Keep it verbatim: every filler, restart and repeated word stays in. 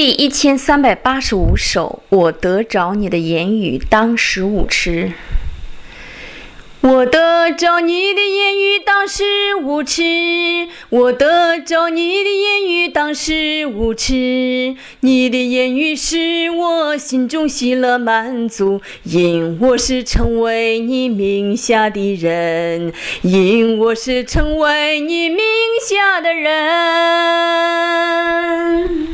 第一千三百八十五首，我得着你的言语当十五尺。我得着你的言语当十五尺，我得着你的言语当十五尺。你的言语使我心中喜乐满足，因我是成为你名下的人，因我是成为你名下的人。